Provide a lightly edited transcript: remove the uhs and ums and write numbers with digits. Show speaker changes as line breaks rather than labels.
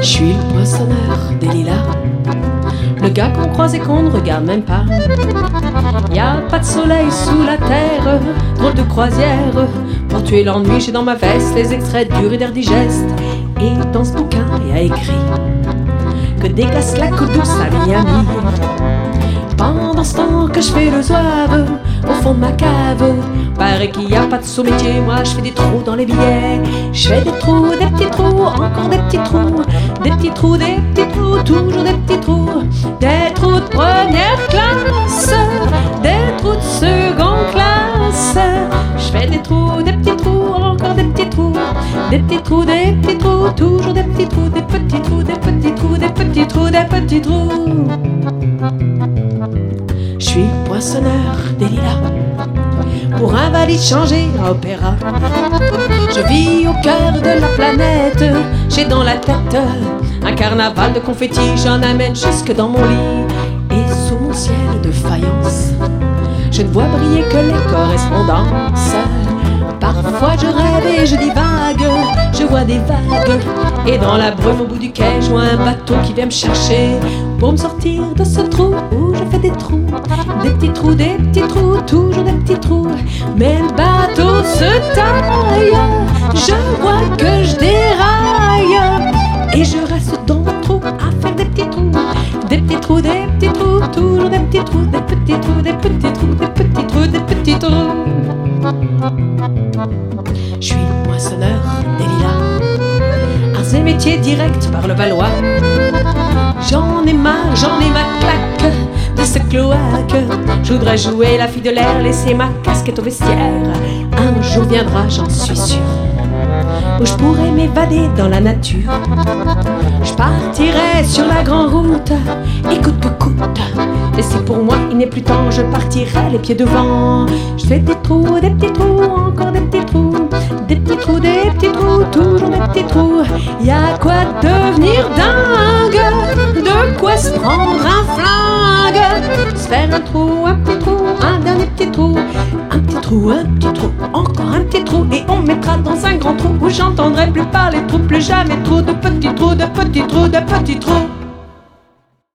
Je suis le poinçonneur des lilas, le gars qu'on croise et qu'on ne regarde même pas. Y a pas de soleil sous la terre, drôle de croisière. Pour tuer l'ennui, j'ai dans ma veste les extraits du Reader Digest. Et dans ce bouquin, y a écrit que des glaces la côte douce à Miami. Pendant ce temps que je fais le zouave au fond de ma cave, paraît qu'il n'y a pas de sous-métier. Moi je fais des trous dans les billets. Je fais des trous, des petits trous, encore des petits trous. Des petits trous, des petits trous, toujours des petits trous. Des trous de première classe, des trous de seconde classe. Je fais des trous, des petits trous, encore des petits trous. Des petits trous, des petits trous, toujours des petits trous. Des petits trous, des petits trous, des petits trous, des petits trous. Je suis poinçonneur des lilas, pour invalide changé à opéra. Je vis au cœur de la planète, j'ai dans la tête un carnaval de confettis. J'en amène jusque dans mon lit, et sous mon ciel de faïence, je ne vois briller que les correspondances. Parfois je rêve et je divague, je vois des vagues, et dans la brume au bout du quai, je vois un bateau qui vient me chercher pour me sortir de ce trou où je fais des trous. Des petits trous, des petits trous, toujours des petits trous. Mais le bateau se taille, je vois que je déraille, et je reste dans mon trou à faire des petits trous. Des petits trous, des petits trous, toujours des petits trous. Des petits trous, des petits trous, des petits trous, des petits trous. Je suis poinçonneur des lilas, arts et métiers direct par le Valois. J'en ai marre, j'en ai ma claque de ce cloaque. Je voudrais jouer la fille de l'air, laisser ma casquette au vestiaire. Un jour viendra, j'en suis sûr, où je pourrai m'évader dans la nature. Je partirai sur la grande route, et coûte que coûte. Et si pour moi il n'est plus temps, je partirai les pieds devant. Je fais des trous, des petits trous, encore des petits trous. Des petits trous, des petits trous, toujours des petits trous. Y'a quoi devenir dingue, de quoi se prendre un flingue, se faire un trou, un petit trou, un dernier petit trou. Un petit trou, un petit trou, encore un petit trou. Et on mettra dans un grand trou où j'entendrai plus parler trous, plus jamais trop de petits trous, de petits trous, de petits trous.